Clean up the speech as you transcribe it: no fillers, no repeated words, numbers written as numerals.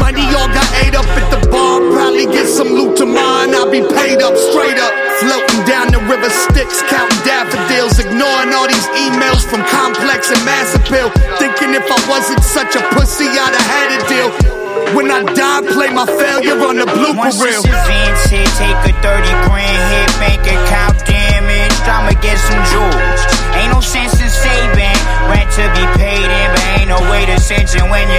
money all got ate up at the bar. Probably get some loot to mine. I'll be paid up, straight up. Floating down the river Styx, counting daffodils. Ignoring all these emails from Complex and Mass Appeal. Thinking if I wasn't such a pussy, I'd have had a deal. When I die, play my failure on the blooper Once reel. this event's hit, take a 30 grand hit, bank account damage, I'ma get some jewels. Ain't no sense in saving, rent to be paid in, but ain't no way to cinch it when you